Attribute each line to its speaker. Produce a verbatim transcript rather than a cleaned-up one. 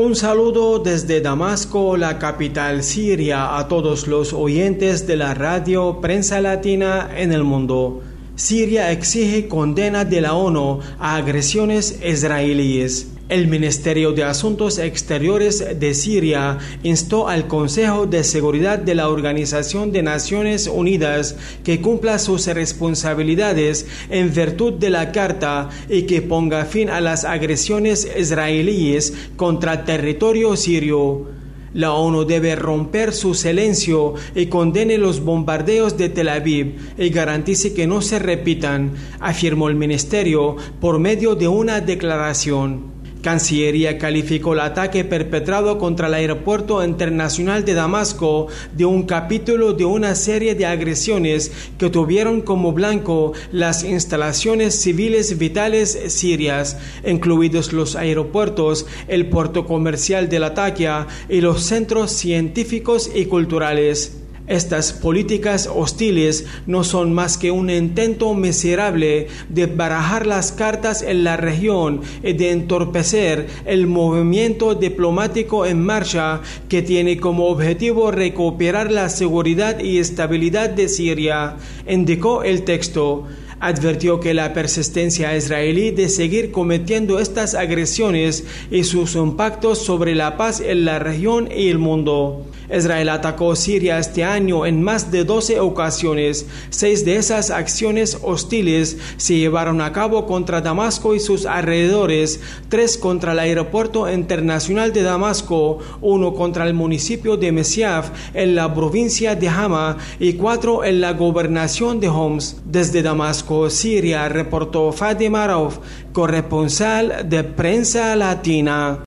Speaker 1: Un saludo desde Damasco, la capital siria, a todos los oyentes de la radio Prensa Latina en el mundo. Siria exige condena de la ONU a agresiones israelíes. El Ministerio de Asuntos Exteriores de Siria instó al Consejo de Seguridad de la Organización de Naciones Unidas que cumpla sus responsabilidades en virtud de la Carta y que ponga fin a las agresiones israelíes contra territorio sirio. La ONU debe romper su silencio y condene los bombardeos de Tel Aviv y garantice que no se repitan, afirmó el ministerio por medio de una declaración. Cancillería calificó el ataque perpetrado contra el aeropuerto internacional de Damasco de un capítulo de una serie de agresiones que tuvieron como blanco las instalaciones civiles vitales sirias, incluidos los aeropuertos, el puerto comercial de Latakia y los centros científicos y culturales. Estas políticas hostiles no son más que un intento miserable de barajar las cartas en la región y de entorpecer el movimiento diplomático en marcha que tiene como objetivo recuperar la seguridad y estabilidad de Siria, indicó el texto. Advirtió que la persistencia israelí de seguir cometiendo estas agresiones y sus impactos sobre la paz en la región y el mundo. Israel atacó Siria este año en más de doce ocasiones. Seis de esas acciones hostiles se llevaron a cabo contra Damasco y sus alrededores, tres contra el aeropuerto internacional de Damasco, uno contra el municipio de Mesyaf en la provincia de Hama y cuatro en la gobernación de Homs. Desde Damasco, Siria, reportó Fadima Rauf, corresponsal de Prensa Latina.